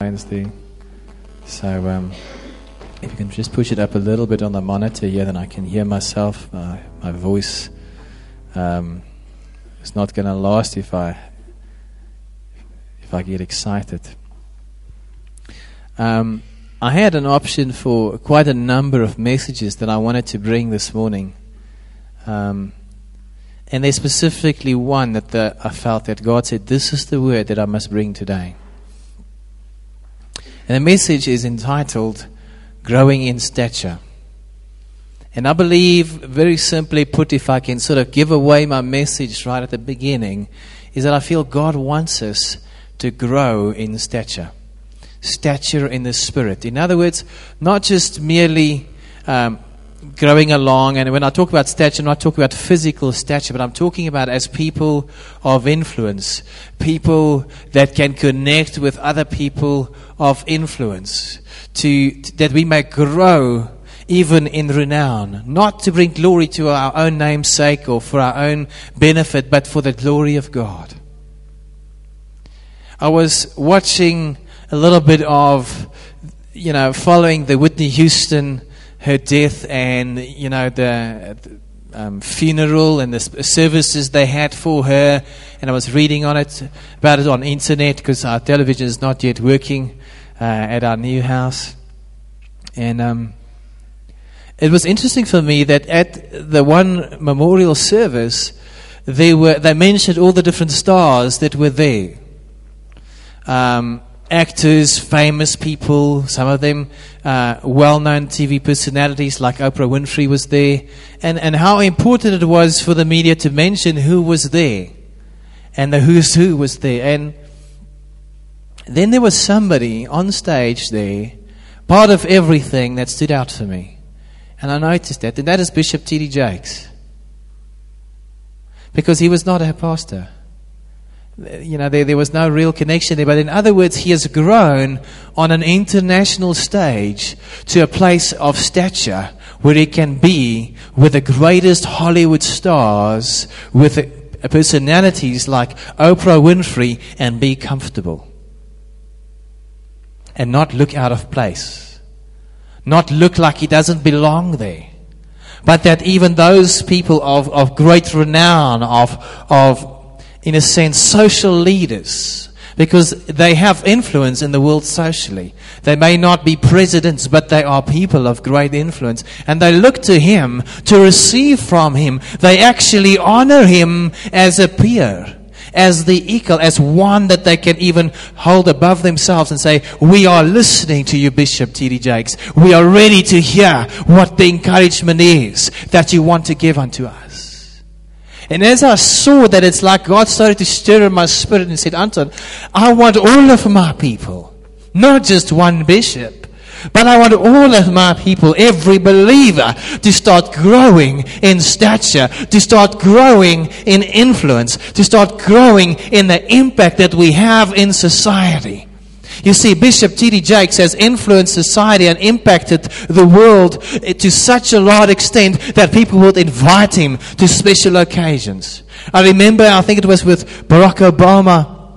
Wednesday. So if you can just push it up a little bit on the monitor here, then I can hear myself. My voice is not going to last if I get excited. I had an option for quite a number of messages that I wanted to bring this morning. And there's specifically one that I felt that God said, this is the word that I must bring today. And the message is entitled, Growing in Stature. And I believe, very simply put, if I can sort of give away my message right at the beginning, is that I feel God wants us to grow in stature. Stature in the Spirit. In other words, not just merely growing along, and when I talk about stature, I'm not talking about physical stature, but I'm talking about as people of influence, people that can connect with other people of influence, that we may grow even in renown, not to bring glory to our own name's sake or for our own benefit, but for the glory of God. I was watching a little bit of, following the Whitney Houston, her death, and the funeral and the services they had for her, and I was reading about it on internet because our television is not yet working at our new house, and it was interesting for me that at the one memorial service they mentioned all the different stars that were there. Actors, famous people, some of them well-known TV personalities like Oprah Winfrey was there, and how important it was for the media to mention who was there, and the who's who was there. And then there was somebody on stage there, part of everything, that stood out for me. And I noticed that, and that is Bishop T.D. Jakes. Because he was not a pastor. There was no real connection there. But in other words, he has grown on an international stage to a place of stature where he can be with the greatest Hollywood stars, with personalities like Oprah Winfrey, and be comfortable. And not look out of place. Not look like he doesn't belong there. But that even those people of great renown, of in a sense, social leaders, because they have influence in the world socially. They may not be presidents, but they are people of great influence. And they look to him to receive from him. They actually honor him as a peer, as the equal, as one that they can even hold above themselves and say, we are listening to you, Bishop T.D. Jakes. We are ready to hear what the encouragement is that you want to give unto us. And as I saw that, it's like God started to stir in my spirit and said, Anton, I want all of my people, not just one bishop, but I want all of my people, every believer, to start growing in stature, to start growing in influence, to start growing in the impact that we have in society. You see, Bishop T.D. Jakes has influenced society and impacted the world to such a large extent that people would invite him to special occasions. I remember, I think it was with Barack Obama,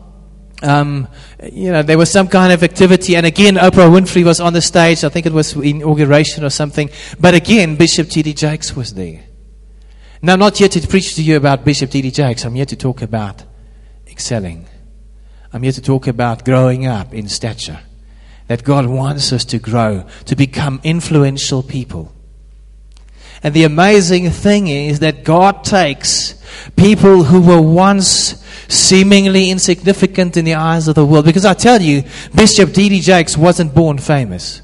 there was some kind of activity, and again, Oprah Winfrey was on the stage. I think it was inauguration or something. But again, Bishop T.D. Jakes was there. Now, I'm not here to preach to you about Bishop T.D. Jakes. I'm here to talk about excelling. I'm here to talk about growing up in stature. That God wants us to grow, to become influential people. And the amazing thing is that God takes people who were once seemingly insignificant in the eyes of the world. Because I tell you, Bishop T.D. Jakes wasn't born famous.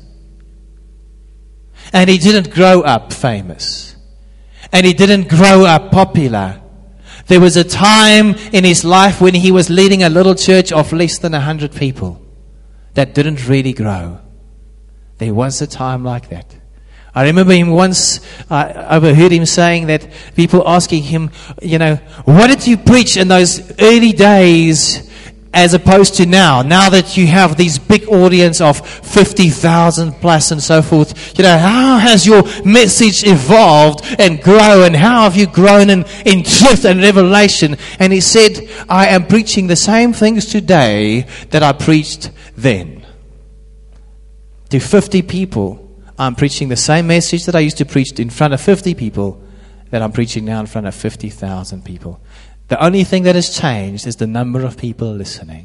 And he didn't grow up famous. And he didn't grow up popular. There was a time in his life when he was leading a little church of less than 100 people that didn't really grow. There was a time like that. I remember him once, I overheard him saying that people asking him, what did you preach in those early days as opposed to now that you have these big audience of 50,000 plus and so forth? How has your message evolved and grown, and how have you grown in truth and revelation? And he said, I am preaching the same things today that I preached then. to 50 people, I'm preaching the same message that I used to preach in front of 50 people that I'm preaching now in front of 50,000 people. The only thing that has changed is the number of people listening.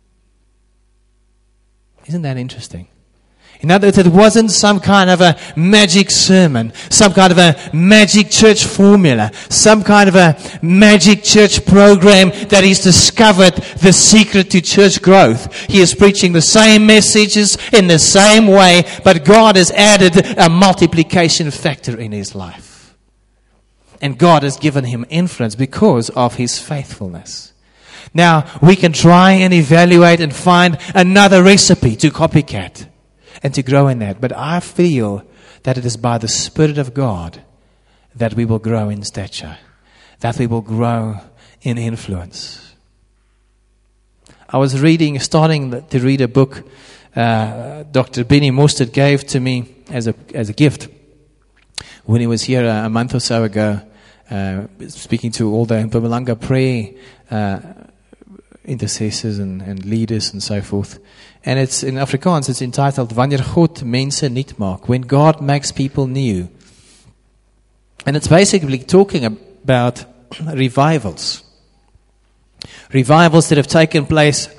Isn't that interesting? In other words, it wasn't some kind of a magic sermon, some kind of a magic church formula, some kind of a magic church program that he's discovered the secret to church growth. He is preaching the same messages in the same way, but God has added a multiplication factor in his life. And God has given him influence because of his faithfulness. Now, we can try and evaluate and find another recipe to copycat and to grow in that. But I feel that it is by the Spirit of God that we will grow in stature, that we will grow in influence. I was starting to read a book Dr. Benny Mostert gave to me as a gift when he was here a month or so ago, speaking to all the Mpumalanga prayer intercessors and leaders and so forth. And it's in Afrikaans, it's entitled Wanneer God mense nuut maak, when God makes people new. And it's basically talking about revivals. Revivals that have taken place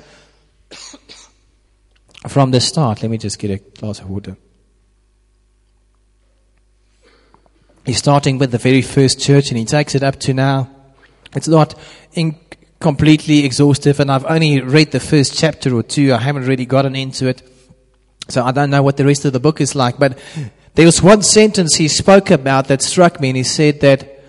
from the start. Let me just get a glass of water. He's starting with the very first church and he takes it up to now. It's not completely exhaustive, and I've only read the first chapter or two. I haven't really gotten into it, so I don't know what the rest of the book is like. But there was one sentence he spoke about that struck me, and he said that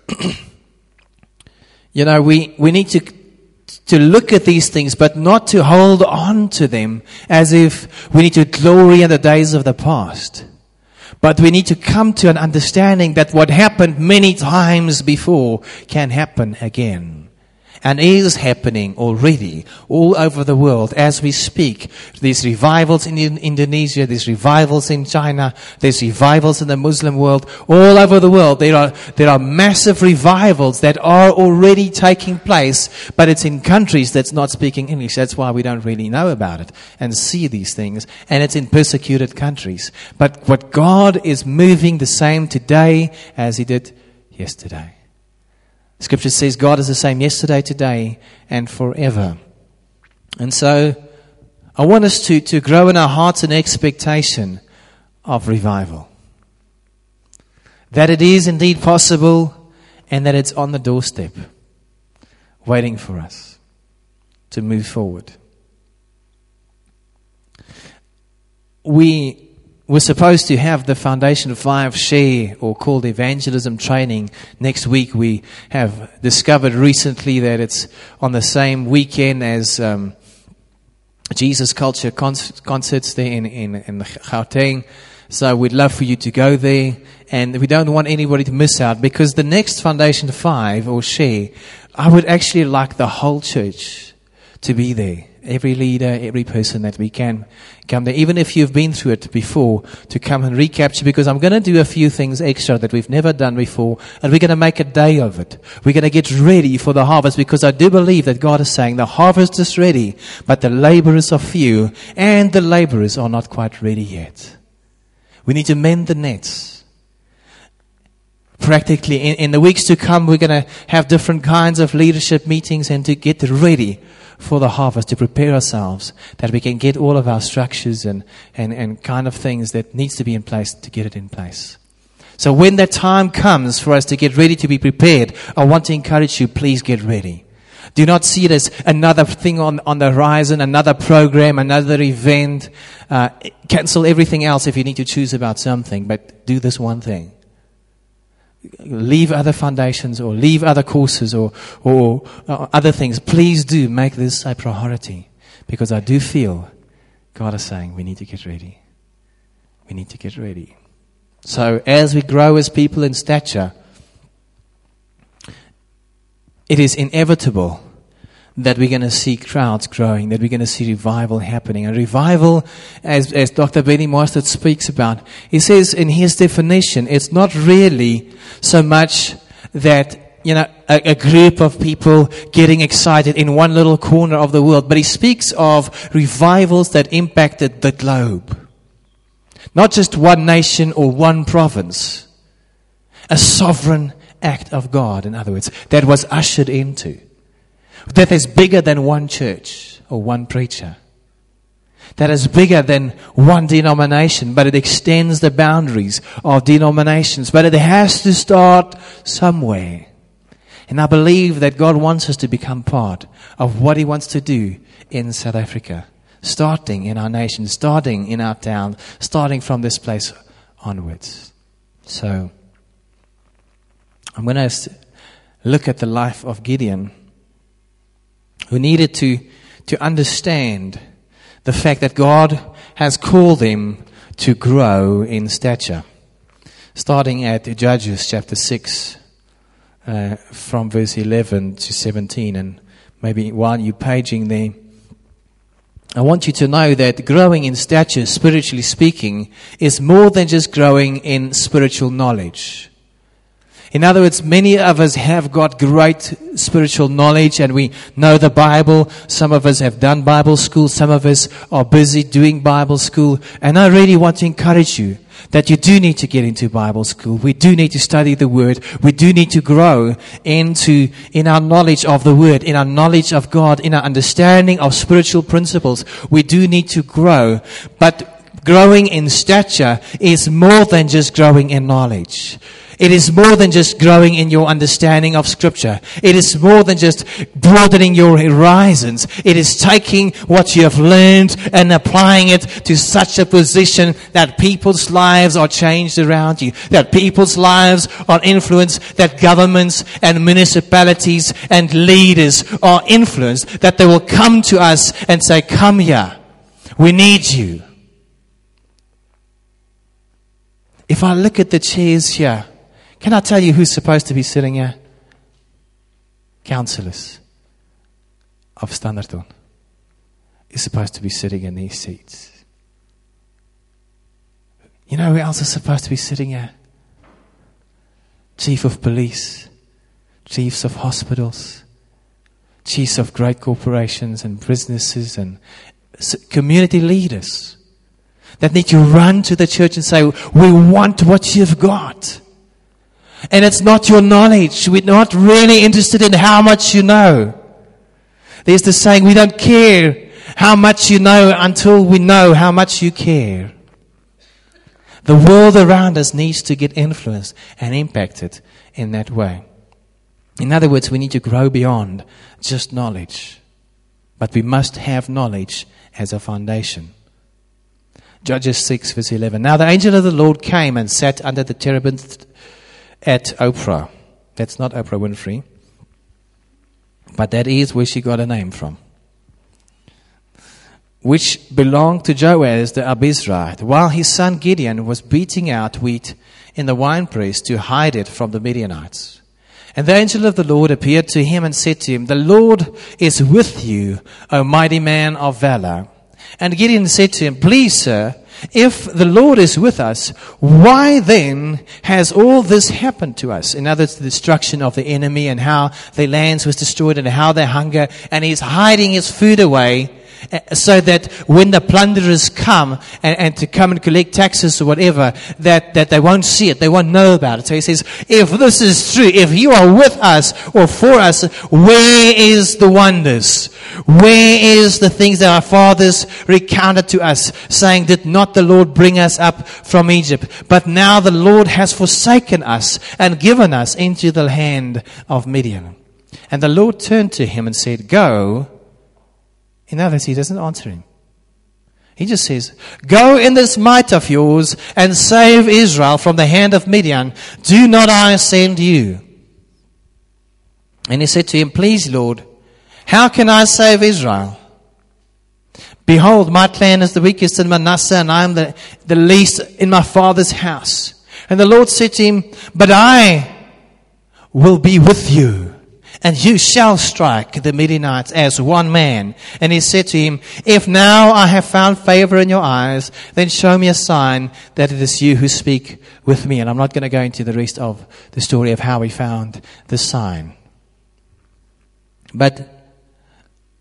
we need to look at these things, but not to hold on to them as if we need to glory in the days of the past. But we need to come to an understanding that what happened many times before can happen again. And is happening already all over the world as we speak. There's revivals in Indonesia, there's revivals in China, there's revivals in the Muslim world. All over the world there are massive revivals that are already taking place, but it's in countries that's not speaking English. That's why we don't really know about it and see these things. And it's in persecuted countries. But what God is moving the same today as he did yesterday. Scripture says God is the same yesterday, today, and forever. And so I want us to grow in our hearts an expectation of revival. That it is indeed possible and that it's on the doorstep, waiting for us to move forward. We're supposed to have the Foundation 5 share or called evangelism training next week. We have discovered recently that it's on the same weekend as Jesus Culture concerts there in Gauteng. So we'd love for you to go there. And we don't want anybody to miss out, because the next Foundation 5 or share, I would actually like the whole church to be there. Every leader, every person that we can come there, even if you've been through it before, to come and recapture, because I'm going to do a few things extra that we've never done before, and we're going to make a day of it. We're going to get ready for the harvest, because I do believe that God is saying the harvest is ready, but the laborers are few, and the laborers are not quite ready yet. We need to mend the nets. Practically, in the weeks to come, we're going to have different kinds of leadership meetings and to get ready for the harvest, to prepare ourselves that we can get all of our structures and kind of things that needs to be in place to get it in place. So when that time comes for us to get ready to be prepared, I want to encourage you, please get ready. Do not see it as another thing on the horizon, another program, another event. Cancel everything else if you need to choose about something, but do this one thing. Leave other foundations or leave other courses or other things. Please do make this a priority, because I do feel God is saying we need to get ready. We need to get ready. So as we grow as people in stature, it is inevitable that we're going to see crowds growing, that we're going to see revival happening. And revival, as Dr. Benny Mostert speaks about, he says in his definition, it's not really so much that, a group of people getting excited in one little corner of the world, but he speaks of revivals that impacted the globe. Not just one nation or one province. A sovereign act of God, in other words, that was ushered into. That is bigger than one church or one preacher. That is bigger than one denomination, but it extends the boundaries of denominations. But it has to start somewhere. And I believe that God wants us to become part of what He wants to do in South Africa. Starting in our nation, starting in our town, starting from this place onwards. So, I'm going to look at the life of Gideon, who needed to understand the fact that God has called him to grow in stature. Starting at Judges chapter 6, from verse 11 to 17, and maybe while you're paging there, I want you to know that growing in stature, spiritually speaking, is more than just growing in spiritual knowledge. In other words, many of us have got great spiritual knowledge and we know the Bible. Some of us have done Bible school. Some of us are busy doing Bible school. And I really want to encourage you that you do need to get into Bible school. We do need to study the Word. We do need to grow in our knowledge of the Word, in our knowledge of God, in our understanding of spiritual principles. We do need to grow. But growing in stature is more than just growing in knowledge. It is more than just growing in your understanding of Scripture. It is more than just broadening your horizons. It is taking what you have learned and applying it to such a position that people's lives are changed around you, that people's lives are influenced, that governments and municipalities and leaders are influenced, that they will come to us and say, "Come here. We need you." If I look at the chairs here, can I tell you who's supposed to be sitting here? Councillors of Standerton is supposed to be sitting in these seats. You know who else is supposed to be sitting here? Chief of police, chiefs of hospitals, chiefs of great corporations and businesses and community leaders that need to run to the church and say, "We want what you've got." And it's not your knowledge. We're not really interested in how much you know. There's the saying, we don't care how much you know until we know how much you care. The world around us needs to get influenced and impacted in that way. In other words, we need to grow beyond just knowledge. But we must have knowledge as a foundation. Judges 6 verse 11. Now the angel of the Lord came and sat under the terebinth at Oprah. That's not Oprah Winfrey, but that is where she got her name from, which belonged to Joaz the Abizrite, while his son Gideon was beating out wheat in the winepress to hide it from the Midianites. And the angel of the Lord appeared to him and said to him, "The Lord is with you, O mighty man of valor." And Gideon said to him, "Please, sir, if the Lord is with us, why then has all this happened to us?" In other words, the destruction of the enemy and how their lands was destroyed and how they hunger. And he's hiding his food away so that when the plunderers come and to come and collect taxes or whatever, that they won't see it, they won't know about it. So he says, if this is true, if you are with us or for us, where is the wonders? Where is the things that our fathers recounted to us, saying, "Did not the Lord bring us up from Egypt? But now the Lord has forsaken us and given us into the hand of Midian." And the Lord turned to him and said, "Go." In other words, he doesn't answer him. He just says, "Go in this might of yours and save Israel from the hand of Midian. Do not I send you?" And he said to him, "Please, Lord, how can I save Israel? Behold, my clan is the weakest in Manasseh, and I am the least in my father's house." And the Lord said to him, "But I will be with you, and you shall strike the Midianites as one man." And he said to him, "If now I have found favor in your eyes, then show me a sign that it is you who speak with me." And I'm not going to go into the rest of the story of how he found the sign. But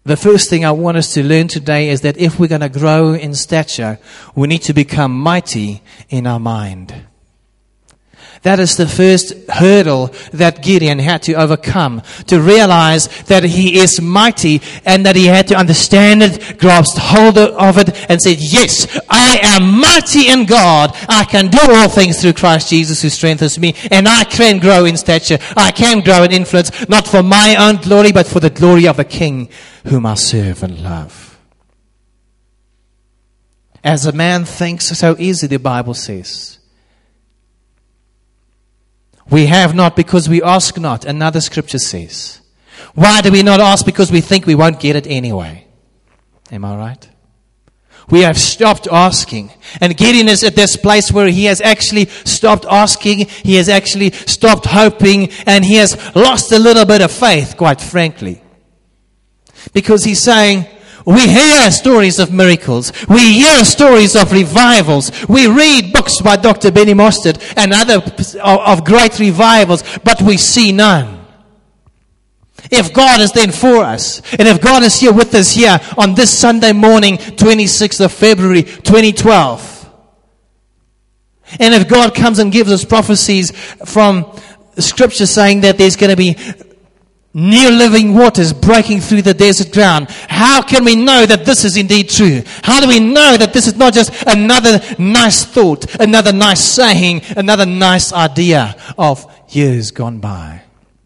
The first thing I want us to learn today is that if we're going to grow in stature, we need to become mighty in our mind. That is the first hurdle that Gideon had to overcome, to realize that he is mighty and that he had to understand it, grasp hold of it, and said, yes, I am mighty in God. I can do all things through Christ Jesus who strengthens me, and I can grow in stature. I can grow in influence, not for my own glory, but for the glory of the King whom I serve and love. As a man thinks, so is it, the Bible says. We have not because we ask not, another scripture says. Why do we not ask? Because we think we won't get it anyway. Am I right? We have stopped asking. And Gideon is at this place where he has actually stopped asking, he has actually stopped hoping, and he has lost a little bit of faith, quite frankly. Because he's saying, we hear stories of miracles. We hear stories of revivals. We read books by Dr. Benny Mostert and other of great revivals, but we see none. If God is then for us, and if God is here with us here on this Sunday morning, 26th of February, 2012, and if God comes and gives us prophecies from Scripture saying that there's going to be new living waters breaking through the desert ground, how can we know that this is indeed true? How do we know that this is not just another nice thought, another nice saying, another nice idea of years gone by?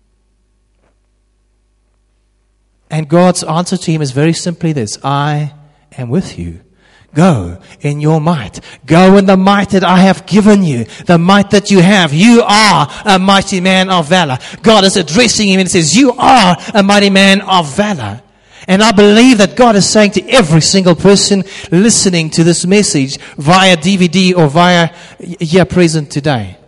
And God's answer to him is very simply this: I am with you. Go in your might. Go in the might that I have given you. The might that you have. You are a mighty man of valor. God is addressing him and says, you are a mighty man of valor. And I believe that God is saying to every single person listening to this message via DVD or via here present today,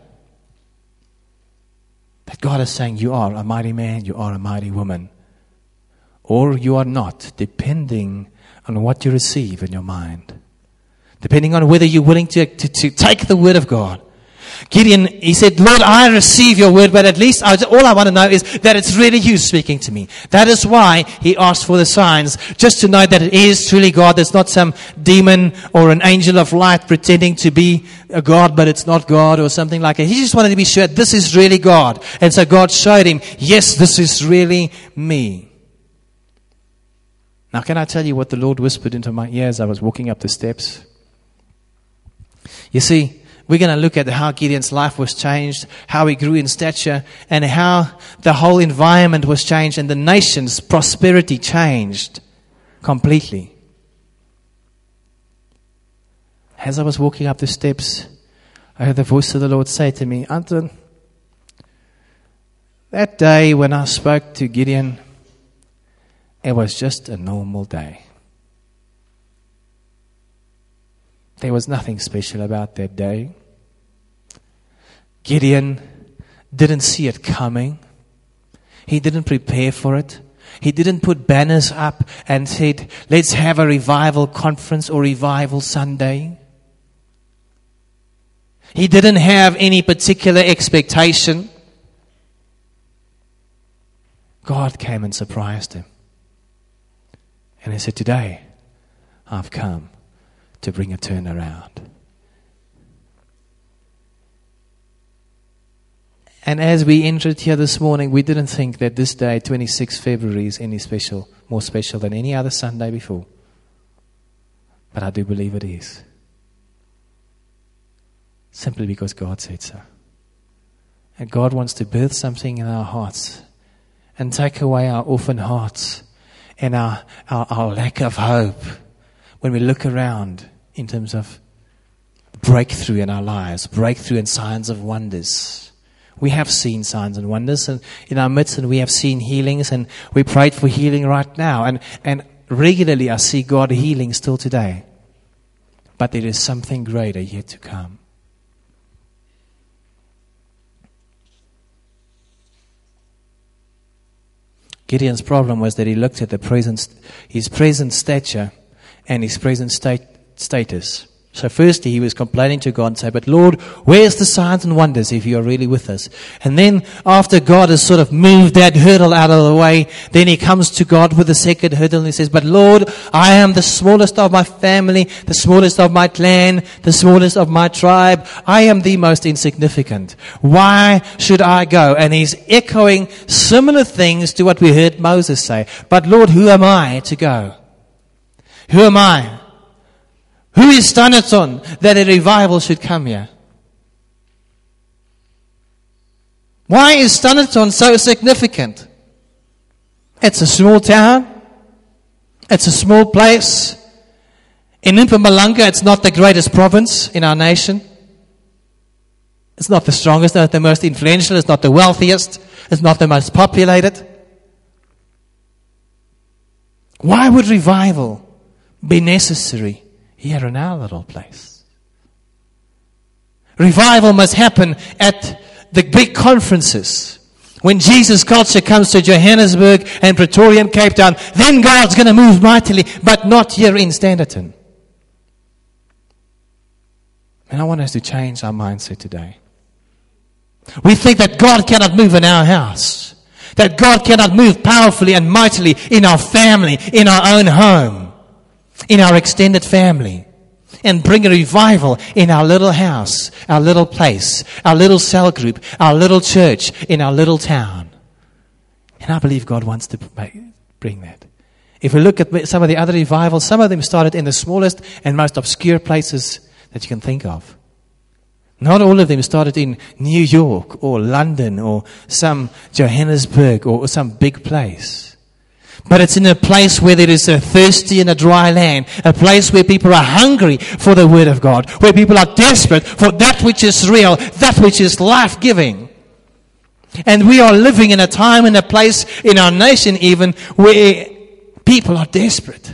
that God is saying, you are a mighty man, you are a mighty woman. Or you are not, depending on what you receive in your mind. Depending on whether you're willing to take the word of God. Gideon, he said, Lord, I receive your word, but at least all I want to know is that it's really you speaking to me. That is why he asked for the signs, just to know that it is truly God. There's not some demon or an angel of light pretending to be a God, but it's not God or something like that. He just wanted to be sure this is really God. And so God showed him, yes, this is really me. Now, can I tell you what the Lord whispered into my ear as I was walking up the steps? You see, we're going to look at how Gideon's life was changed, how he grew in stature, and how the whole environment was changed and the nation's prosperity changed completely. As I was walking up the steps, I heard the voice of the Lord say to me, Anton, that day when I spoke to Gideon, it was just a normal day. There was nothing special about that day. Gideon didn't see it coming. He didn't prepare for it. He didn't put banners up and said, let's have a revival conference or revival Sunday. He didn't have any particular expectation. God came and surprised him. And he said, today, I've come to bring a turnaround. And as we entered here this morning, we didn't think that this day, 26 February, is any special, more special than any other Sunday before. But I do believe it is. Simply because God said so. And God wants to birth something in our hearts and take away our orphan hearts and our lack of hope when we look around in terms of breakthrough in our lives, breakthrough in signs of wonders. We have seen signs and wonders in our midst, and we have seen healings, and we prayed for healing right now. And regularly I see God healing still today. But there is something greater yet to come. Gideon's problem was that he looked at his present stature and his present status So firstly, he was complaining to God and say, but Lord, where's the signs and wonders if you are really with us? And then after God has sort of moved that hurdle out of the way, then he comes to God with the second hurdle and he says, but Lord, I am the smallest of my family, the smallest of my clan, the smallest of my tribe. I am the most insignificant. Why should I go? And he's echoing similar things to what we heard Moses say. But Lord, who am I to go? Who am I? Who is Stanaton that a revival should come here? Why is Stanaton so significant? It's a small town. It's a small place. In Mpumalanga, it's not the greatest province in our nation. It's not the strongest, not the most influential, it's not the wealthiest, it's not the most populated. Why would revival be necessary here in our little place? Revival must happen at the big conferences. When Jesus culture comes to Johannesburg and Pretoria and Cape Town, then God's going to move mightily, but not here in Standerton. And I want us to change our mindset today. We think that God cannot move in our house, that God cannot move powerfully and mightily in our family, in our own home, in our extended family, and bring a revival in our little house, our little place, our little cell group, our little church, in our little town. And I believe God wants to bring that. If we look at some of the other revivals, some of them started in the smallest and most obscure places that you can think of. Not all of them started in New York or London or some Johannesburg or some big place. But it's in a place where there is a thirsty and a dry land, a place where people are hungry for the Word of God, where people are desperate for that which is real, that which is life-giving. And we are living in a time and a place in our nation even where people are desperate.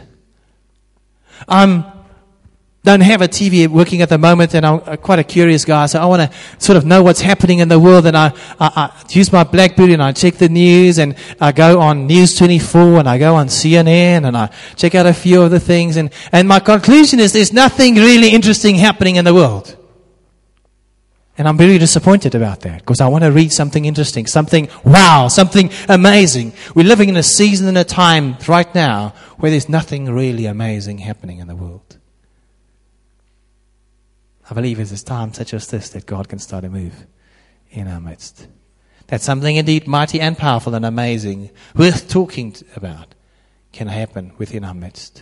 Don't have a TV working at the moment, and I'm quite a curious guy, so I want to sort of know what's happening in the world, and I use my BlackBerry and I check the news, and I go on News 24 and I go on CNN and I check out a few of the things, and my conclusion is there's nothing really interesting happening in the world. And I'm very disappointed about that, because I want to read something interesting, something wow, something amazing. We're living in a season and a time right now where there's nothing really amazing happening in the world. I believe it's a time such as this that God can start a move in our midst. That something indeed mighty and powerful and amazing, worth talking about, can happen within our midst.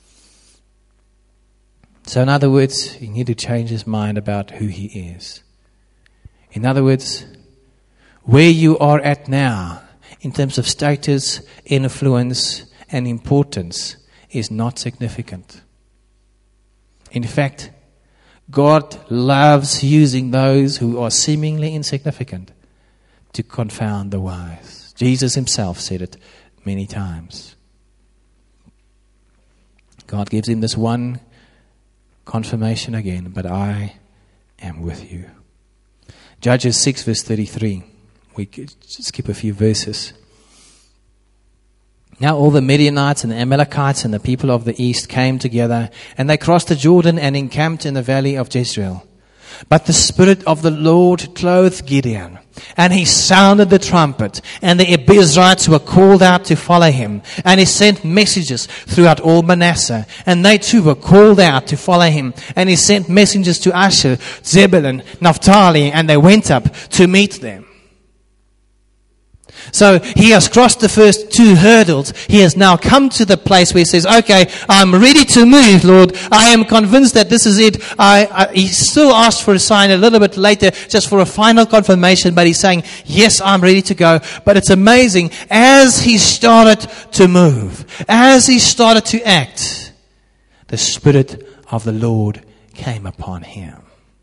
So in other words, he need to change his mind about who he is. In other words, where you are at now, in terms of status, influence, and importance, is not significant. In fact, God loves using those who are seemingly insignificant to confound the wise. Jesus himself said it many times. God gives him this one confirmation again, but I am with you. Judges 6 verse 33. We could skip a few verses. Now all the Midianites and the Amalekites and the people of the east came together, and they crossed the Jordan and encamped in the valley of Jezreel. But the Spirit of the Lord clothed Gideon, and he sounded the trumpet, and the Abiezrites were called out to follow him. And he sent messages throughout all Manasseh, and they too were called out to follow him. And he sent messengers to Asher, Zebulun, Naphtali, and they went up to meet them. So he has crossed the first two hurdles. He has now come to the place where he says, okay, I'm ready to move, Lord. I am convinced that this is it. He still asked for a sign a little bit later, just for a final confirmation, but he's saying, yes, I'm ready to go. But it's amazing, as he started to move, as he started to act, the Spirit of the Lord came upon him.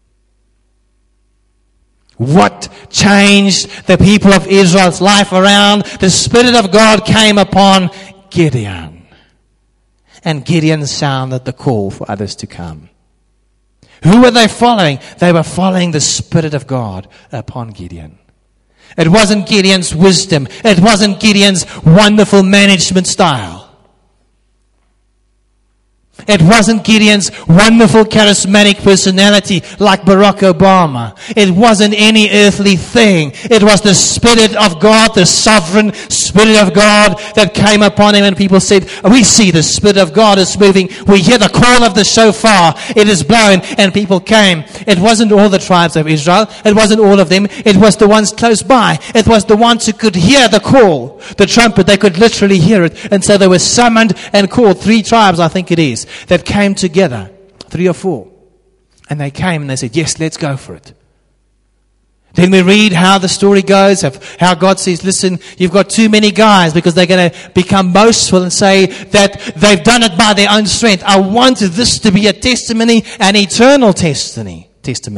What changed the people of Israel's life around? The Spirit of God came upon Gideon. And Gideon sounded the call for others to come. Who were they following? They were following the Spirit of God upon Gideon. It wasn't Gideon's wisdom. It wasn't Gideon's wonderful management style. It wasn't Gideon's wonderful, charismatic personality like Barack Obama. It wasn't any earthly thing. It was the Spirit of God, the sovereign Spirit of God that came upon him, and people said, we see the Spirit of God is moving. We hear the call of the shofar. It is blown, and people came. It wasn't all the tribes of Israel. It wasn't all of them. It was the ones close by. It was the ones who could hear the call, the trumpet. They could literally hear it. And so they were summoned and called. 3 tribes, I think it is, that came together. 3 or 4. And they came and they said, yes, let's go for it. Then we read how the story goes, of how God says, listen, you've got too many guys, because they're going to become boastful and say that they've done it by their own strength. I want this to be a testimony, an eternal testimony,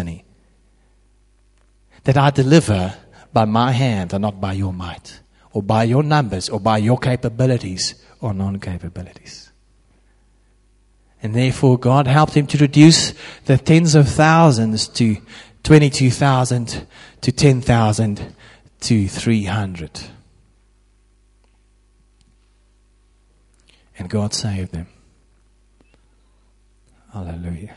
that I deliver by my hand and not by your might, or by your numbers, or by your capabilities or non-capabilities. And therefore God helped him to reduce the tens of thousands to 22,000 to 10,000 to 300. And God saved them. Hallelujah.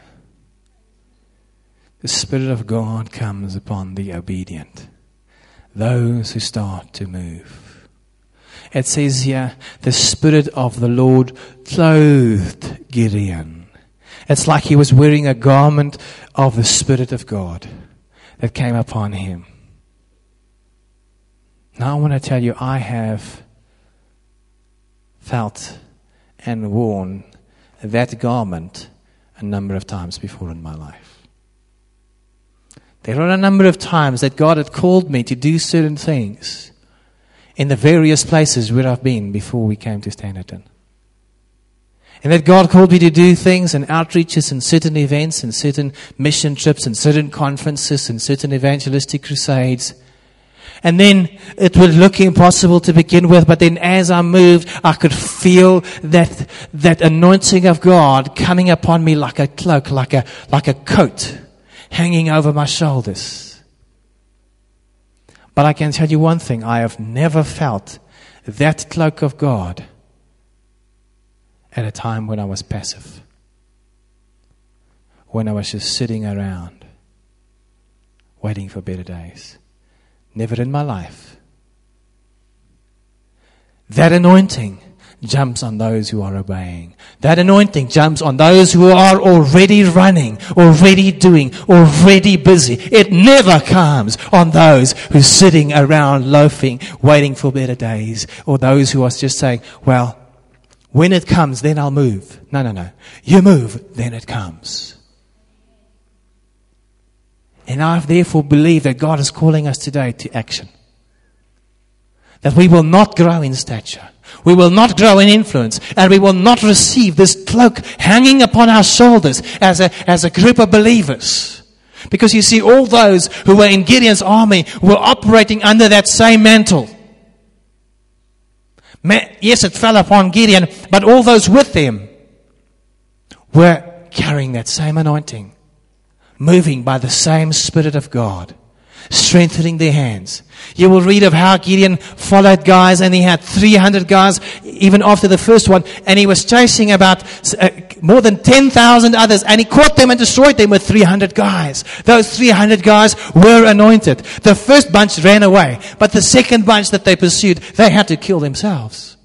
The Spirit of God comes upon the obedient, those who start to move. It says here, the Spirit of the Lord clothed Gideon. It's like he was wearing a garment of the Spirit of God that came upon him. Now I want to tell you, I have felt and worn that garment a number of times before in my life. There are a number of times that God had called me to do certain things in the various places where I've been before we came to Standerton. And that God called me to do things and outreaches and certain events and certain mission trips and certain conferences and certain evangelistic crusades. And then it would look impossible to begin with, but then as I moved, I could feel that anointing of God coming upon me like a cloak, like a coat hanging over my shoulders. But I can tell you one thing, I have never felt that cloak of God at a time when I was passive, when I was just sitting around waiting for better days. Never in my life. That anointing jumps on those who are obeying. That anointing jumps on those who are already running, already doing, already busy. It never comes on those who are sitting around loafing, waiting for better days, or those who are just saying, well, when it comes, then I'll move. No. You move, then it comes. And I therefore believe that God is calling us today to action. That we will not grow in stature. We will not grow in influence. And we will not receive this cloak hanging upon our shoulders as a group of believers. Because you see, all those who were in Gideon's army were operating under that same mantle. Yes, it fell upon Gideon, but all those with him were carrying that same anointing, moving by the same Spirit of God, strengthening their hands. You will read of how Gideon followed guys, and he had 300 guys even after the first one, and he was chasing about more than 10,000 others, and he caught them and destroyed them with 300 guys. Those 300 guys were anointed. The first bunch ran away, but the second bunch that they pursued, they had to kill themselves.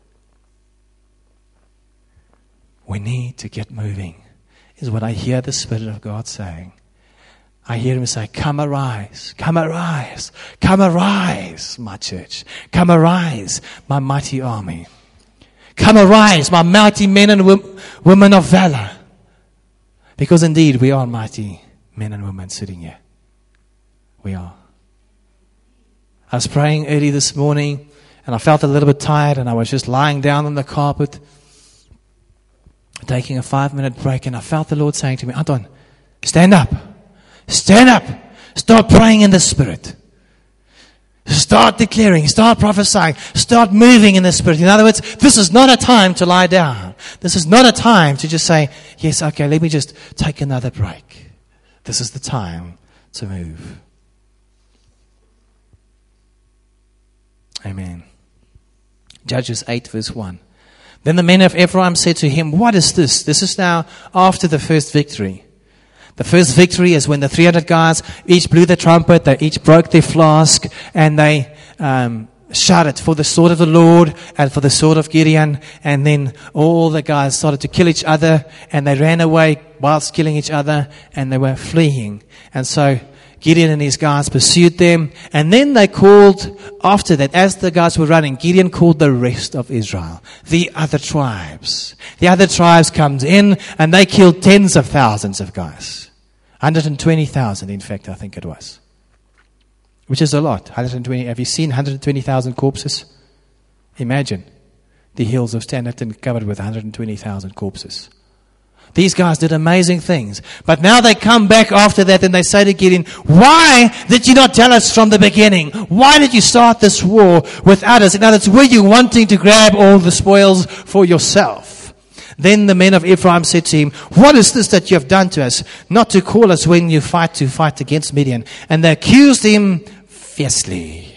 We need to get moving, is what I hear the Spirit of God saying. I hear him say, come arise, come arise, come arise, my church. Come arise, my mighty army. Come arise, my mighty men and women of valor. Because indeed, we are mighty men and women sitting here. We are. I was praying early this morning, and I felt a little bit tired, and I was just lying down on the carpet, taking a 5-minute break, and I felt the Lord saying to me, Anton, stand up. Stand up. Start praying in the Spirit. Start declaring. Start prophesying. Start moving in the Spirit. In other words, this is not a time to lie down. This is not a time to just say, yes, okay, let me just take another break. This is the time to move. Amen. Judges 8 verse 1. Then the men of Ephraim said to him, what is this? This is now after the first victory. The first victory is when the 300 guys each blew the trumpet, they each broke their flask, and they shouted for the sword of the Lord and for the sword of Gideon. And then all the guys started to kill each other, and they ran away whilst killing each other, and they were fleeing. And so Gideon and his guys pursued them, and then they called, after that, as the guys were running, Gideon called the rest of Israel, the other tribes. The other tribes comes in, and they killed tens of thousands of guys. 120,000, in fact, I think it was. Which is a lot. 120. Have you seen 120,000 corpses? Imagine the hills of Standerton covered with 120,000 corpses. These guys did amazing things. But now they come back after that and they say to Gideon, why did you not tell us from the beginning? Why did you start this war without us? In other words, were you wanting to grab all the spoils for yourself? Then the men of Ephraim said to him, what is this that you have done to us, not to call us when you fight against Midian? And they accused him fiercely.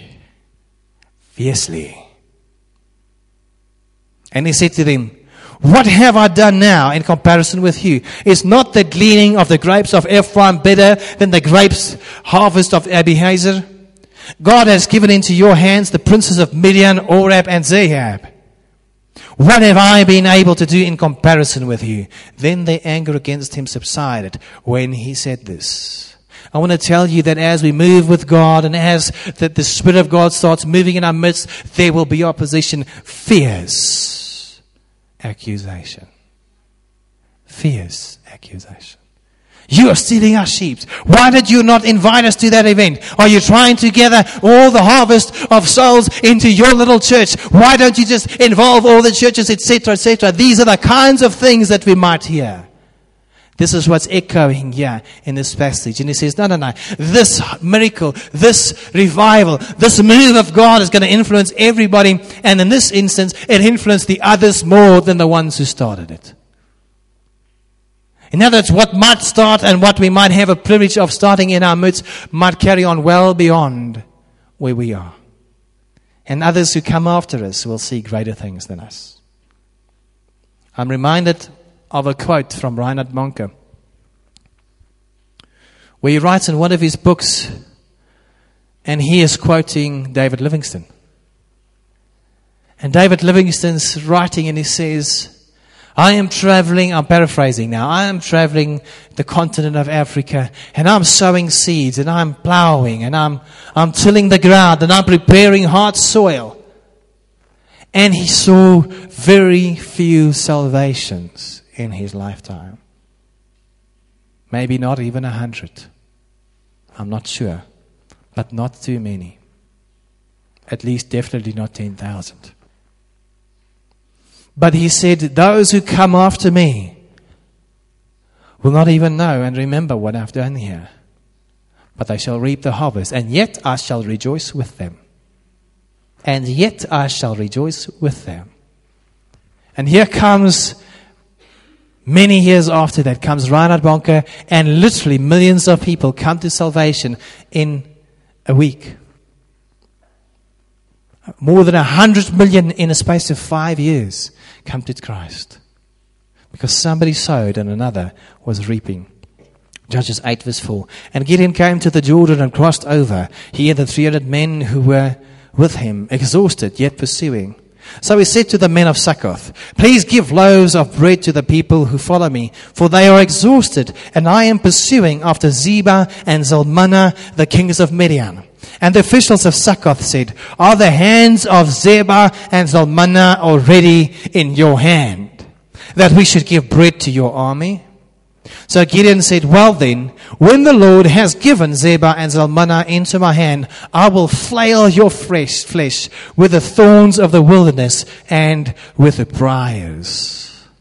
And he said to them, what have I done now in comparison with you? Is not the gleaning of the grapes of Ephraim better than the grapes harvest of Abiezer? God has given into your hands the princes of Midian, Oreb, and Zehab. What have I been able to do in comparison with you? Then their anger against him subsided when he said this. I want to tell you that as we move with God and as the Spirit of God starts moving in our midst, there will be opposition, fierce accusation. Fierce accusation. You are stealing our sheep. Why did you not invite us to that event? Are you trying to gather all the harvest of souls into your little church? Why don't you just involve all the churches, etc., etc.? These are the kinds of things that we might hear. This is what's echoing here in this passage. And he says, no. This miracle, this revival, this move of God is going to influence everybody. And in this instance, it influenced the others more than the ones who started it. In other words, what might start and what we might have a privilege of starting in our midst might carry on well beyond where we are. And others who come after us will see greater things than us. I'm reminded of a quote from Reinhard Bonnke, where he writes in one of his books, and he is quoting David Livingstone. And David Livingstone's writing, and he says, I am traveling, I'm paraphrasing now, I am traveling the continent of Africa, and I'm sowing seeds, and I'm plowing, and I'm tilling the ground, and I'm preparing hard soil. And he saw very few salvations in his lifetime. Maybe not even 100. I'm not sure. But not too many. At least definitely not 10,000. But he said, those who come after me will not even know and remember what I've done here. But they shall reap the harvest, and yet I shall rejoice with them. And yet I shall rejoice with them. And here comes, many years after that, comes Reinhard Bonnke, and literally millions of people come to salvation in a week. More than 100 million in a space of 5 years come to Christ. Because somebody sowed and another was reaping. Judges 8 verse 4. And Gideon came to the Jordan and crossed over. He and the 300 men who were with him, exhausted yet pursuing. So he said to the men of Succoth, please give loaves of bread to the people who follow me, for they are exhausted, and I am pursuing after Zebah and Zalmunna, the kings of Midian. And the officials of Succoth said, are the hands of Zebah and Zalmunna already in your hand, that we should give bread to your army? So Gideon said, well then, when the Lord has given Zebah and Zalmunna into my hand, I will flail your flesh with the thorns of the wilderness and with the briars.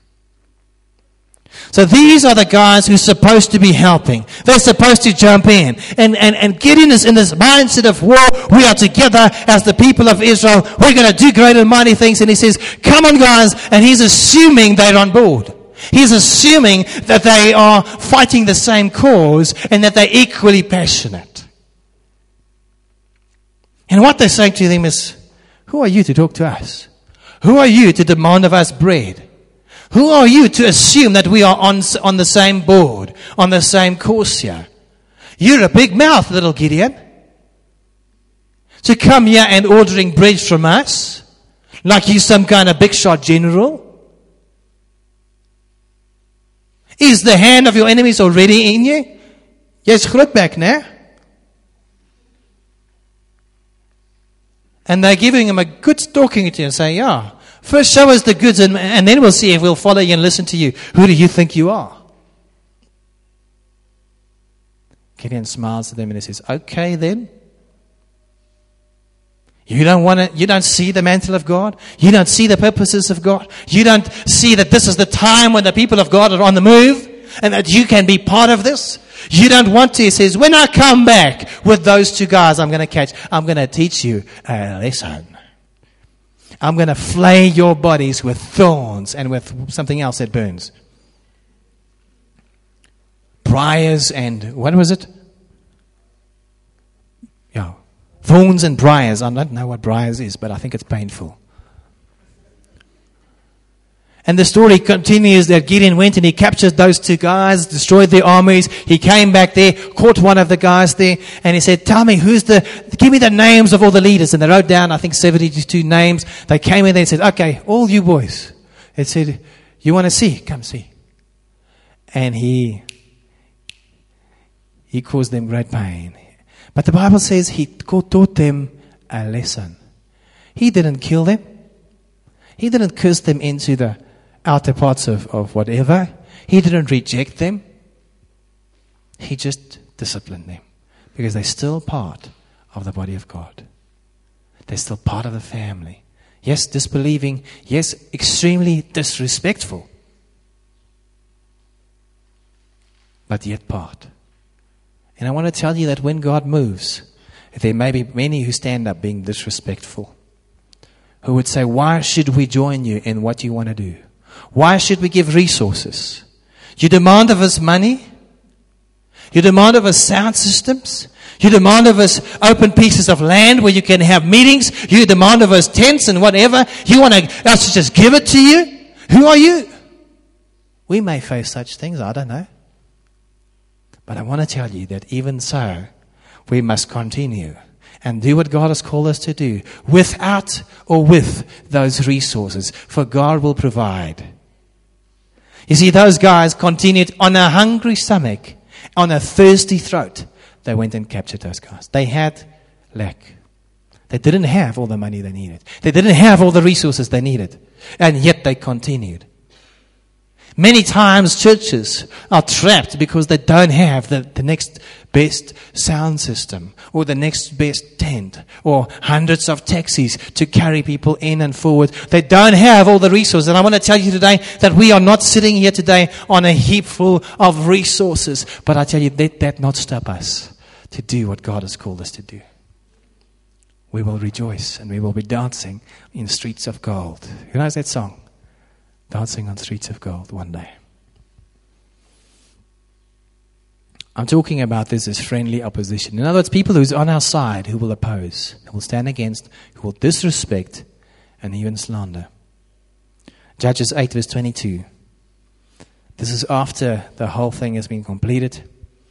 So these are the guys who are supposed to be helping. They're supposed to jump in. And Gideon is in this mindset of war. We are together as the people of Israel. We're going to do great and mighty things. And he says, come on guys. And he's assuming they're on board. He's assuming that they are fighting the same cause and that they're equally passionate. And what they're saying to them is, who are you to talk to us? Who are you to demand of us bread? Who are you to assume that we are on the same board, on the same course here? You're a big mouth, little Gideon. To come here and ordering bread from us, like you're some kind of big shot general. Is the hand of your enemies already in you? Yes, groot back now. And they're giving him a good talking to and saying, yeah, first show us the goods and then we'll see if we'll follow you and listen to you. Who do you think you are? Gideon smiles at them and he says, okay then. You don't see the mantle of God. You don't see the purposes of God. You don't see that this is the time when the people of God are on the move and that you can be part of this. You don't want to. He says, when I come back with those two guys I'm going to teach you a lesson. I'm going to flay your bodies with thorns and with something else that burns. Briars and, what was it? Yeah. Thorns and briars. I don't know what briars is, but I think it's painful. And the story continues that Gideon went and he captured those two guys, destroyed their armies. He came back there, caught one of the guys there, and he said, tell me, give me the names of all the leaders. And they wrote down, I think, 72 names. They came in there and said, okay, all you boys. It said, you want to see? Come see. And he caused them great pain. But the Bible says he taught them a lesson. He didn't kill them. He didn't curse them into the outer parts of whatever. He didn't reject them. He just disciplined them. Because they're still part of the body of God. They're still part of the family. Yes, disbelieving. Yes, extremely disrespectful. But yet part. And I want to tell you that when God moves, there may be many who stand up being disrespectful. Who would say, why should we join you in what you want to do? Why should we give resources? You demand of us money. You demand of us sound systems. You demand of us open pieces of land where you can have meetings. You demand of us tents and whatever. You want us to just give it to you? Who are you? We may face such things, I don't know. But I want to tell you that even so, we must continue and do what God has called us to do without or with those resources, for God will provide. You see, those guys continued on a hungry stomach, on a thirsty throat. They went and captured those guys. They had lack. They didn't have all the money they needed. They didn't have all the resources they needed. And yet they continued. Many times churches are trapped because they don't have the next best sound system or the next best tent or hundreds of taxis to carry people in and forward. They don't have all the resources. And I want to tell you today that we are not sitting here today on a heap full of resources. But I tell you, let that not stop us to do what God has called us to do. We will rejoice and we will be dancing in streets of gold. Who knows that song? Dancing on streets of gold one day. I'm talking about this as friendly opposition. In other words, people who's on our side, who will oppose, who will stand against, who will disrespect, and even slander. Judges 8 verse 22. This is after the whole thing has been completed.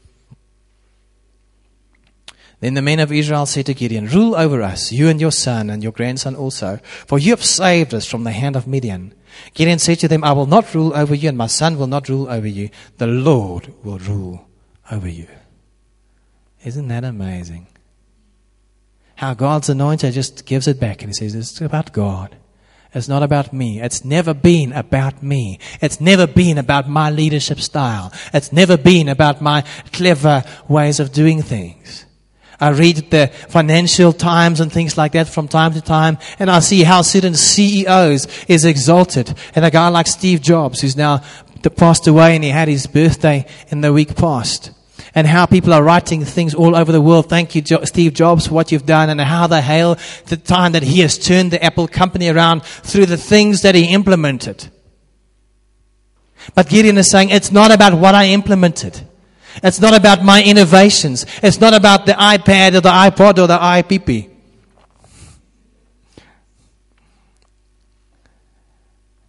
Then the men of Israel said to Gideon, rule over us, you and your son and your grandson also, for you have saved us from the hand of Midian. Gideon said to them, I will not rule over you, and my son will not rule over you. The Lord will rule over you. Isn't that amazing? How God's anointed just gives it back and he says, it's about God. It's not about me. It's never been about me. It's never been about my leadership style. It's never been about my clever ways of doing things. I read the Financial Times and things like that from time to time, and I see how certain CEOs is exalted. And a guy like Steve Jobs, who's now passed away, and he had his birthday in the week past. And how people are writing things all over the world. Thank you, Steve Jobs, for what you've done, and how they hail the time that he has turned the Apple company around through the things that he implemented. But Gideon is saying, it's not about what I implemented. It's not about my innovations. It's not about the iPad or the iPod or the iPP.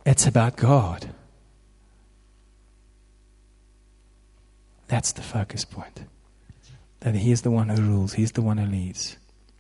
It's about God. That's the focus point. That He is the one who rules. He's the one who leads.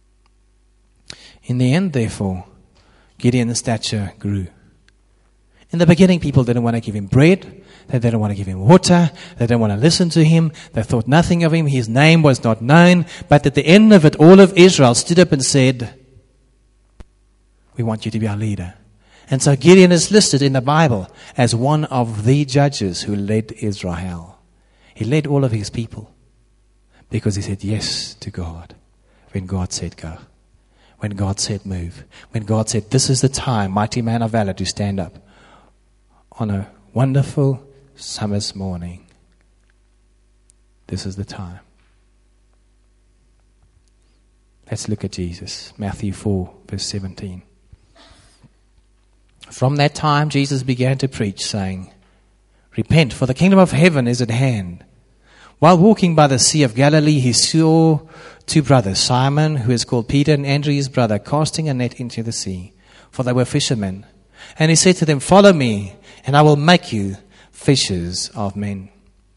In the end, therefore, Gideon's stature grew. In the beginning, people didn't want to give him bread. They didn't want to give him water. They didn't want to listen to him. They thought nothing of him. His name was not known. But at the end of it, all of Israel stood up and said, we want you to be our leader. And so Gideon is listed in the Bible as one of the judges who led Israel. He led all of his people because he said yes to God when God said go. When God said move. When God said, this is the time, mighty man of valor, to stand up on a wonderful summer's morning. This is the time. Let's look at Jesus. Matthew 4, verse 17. From that time, Jesus began to preach, saying, repent, for the kingdom of heaven is at hand. While walking by the Sea of Galilee, he saw two brothers, Simon, who is called Peter, and Andrew his brother, casting a net into the sea, for they were fishermen. And he said to them, follow me, and I will make you fishers of men.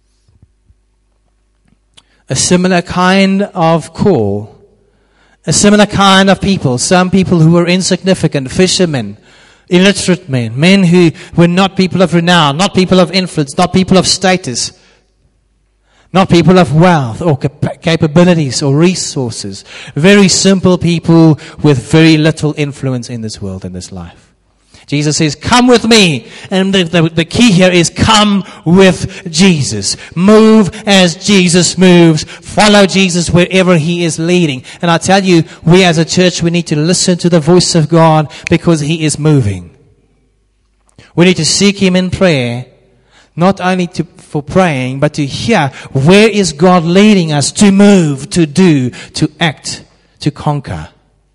A similar kind of call, a similar kind of people, some people who were insignificant, fishermen, illiterate men, men who were not people of renown, not people of influence, not people of status, not people of wealth or capabilities or resources. Very simple people with very little influence in this world, in this life. Jesus says, come with me. And the key here is come with Jesus. Move as Jesus moves. Follow Jesus wherever He is leading. And I tell you, we as a church, we need to listen to the voice of God because He is moving. We need to seek Him in prayer, not only for praying, but to hear where is God leading us to move, to do, to act, to conquer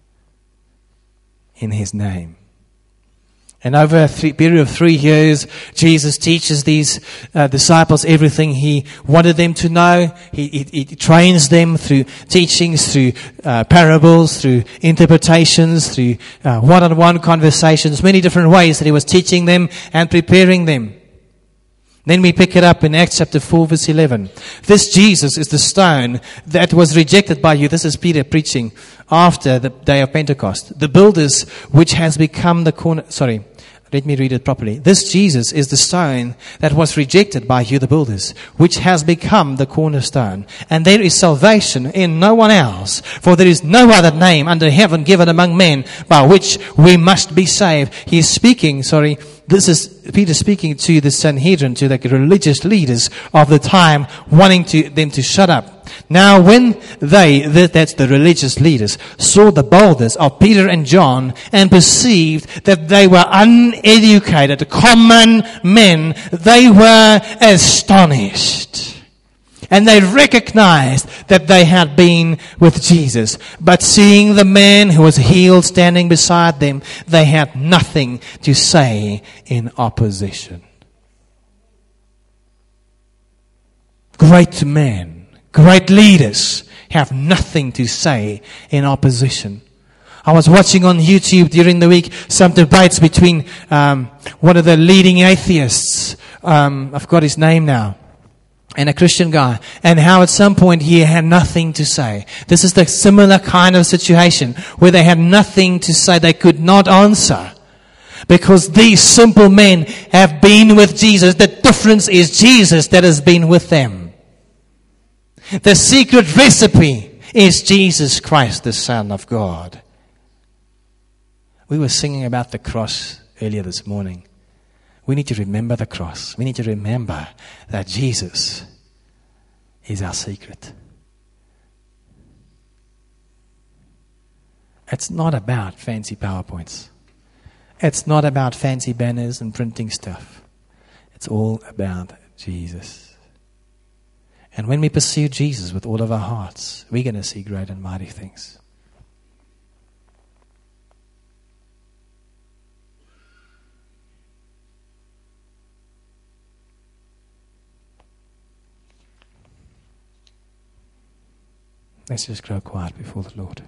in His name. And over a period of 3 years, Jesus teaches these disciples everything He wanted them to know. He trains them through teachings, through parables, through interpretations, through one-on-one conversations, many different ways that He was teaching them and preparing them. Then we pick it up in Acts chapter 4, verse 11. This Jesus is the stone that was rejected by you. This is Peter preaching after the day of Pentecost. The builders, which has become the corner... Sorry, let me read it properly. This Jesus is the stone that was rejected by you, the builders, which has become the cornerstone. And there is salvation in no one else, for there is no other name under heaven given among men by which we must be saved. He is speaking, this is Peter speaking to the Sanhedrin, to the religious leaders of the time, wanting them to shut up. Now when that's the religious leaders, saw the boldness of Peter and John and perceived that they were uneducated, common men, they were astonished. And they recognized that they had been with Jesus. But seeing the man who was healed standing beside them, they had nothing to say in opposition. Great men, great leaders have nothing to say in opposition. I was watching on YouTube during the week some debates between one of the leading atheists, I forgot his name now, and a Christian guy, and how at some point he had nothing to say. This is the similar kind of situation where they had nothing to say. They could not answer because these simple men have been with Jesus. The difference is Jesus that has been with them. The secret recipe is Jesus Christ, the Son of God. We were singing about the cross earlier this morning. We need to remember the cross. We need to remember that Jesus is our secret. It's not about fancy PowerPoints. It's not about fancy banners and printing stuff. It's all about Jesus. And when we pursue Jesus with all of our hearts, we're going to see great and mighty things. Let's just grow quiet before the Lord.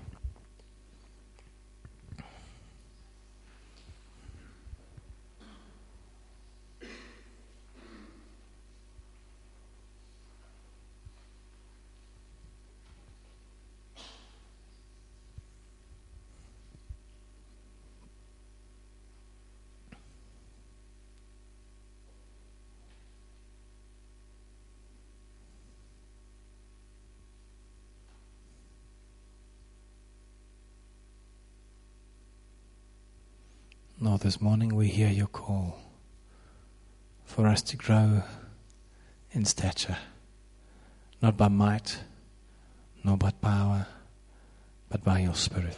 Lord, this morning we hear your call for us to grow in stature, not by might, nor by power, but by your Spirit.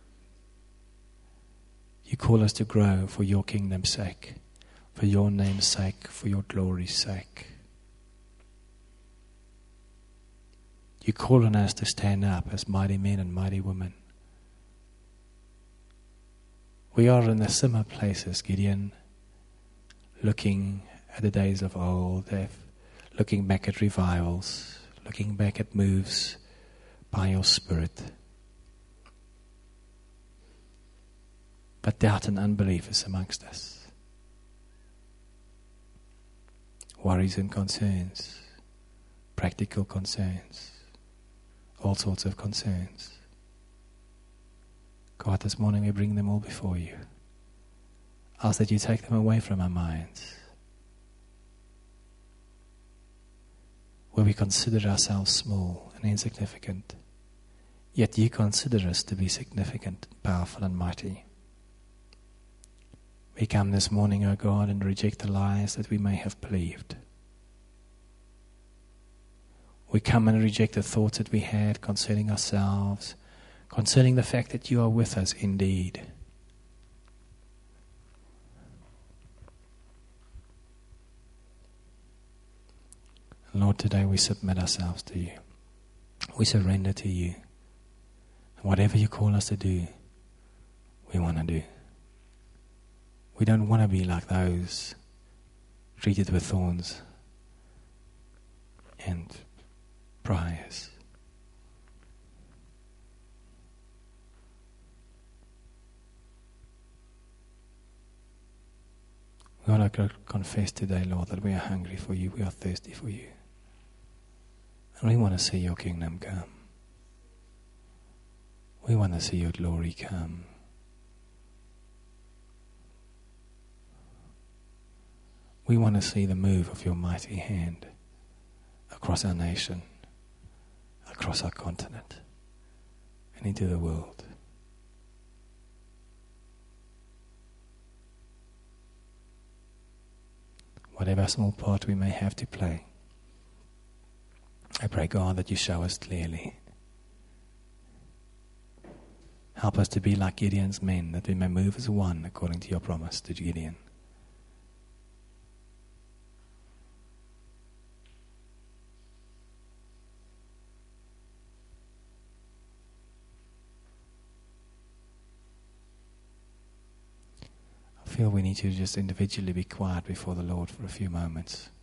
You call us to grow for your kingdom's sake, for your name's sake, for your glory's sake. You call on us to stand up as mighty men and mighty women. We are in the similar places, Gideon, looking at the days of old, looking back at revivals, looking back at moves by your Spirit. But doubt and unbelief is amongst us. Worries and concerns, practical concerns, all sorts of concerns. God, this morning we bring them all before you. Ask that you take them away from our minds, where we consider ourselves small and insignificant, yet you consider us to be significant, powerful and mighty. We come this morning, O God, and reject the lies that we may have believed. We come and reject the thoughts that we had concerning ourselves, concerning the fact that you are with us indeed. Lord, today we submit ourselves to you. We surrender to you. And whatever you call us to do, we want to do. We don't want to be like those treated with thorns and briars. We want to confess today, Lord, that we are hungry for you, we are thirsty for you. And we want to see your kingdom come. We want to see your glory come. We want to see the move of your mighty hand across our nation, across our continent, and into the world. Whatever small part we may have to play, I pray, God, that you show us clearly. Help us to be like Gideon's men, that we may move as one according to your promise to Gideon. I feel we need to just individually be quiet before the Lord for a few moments.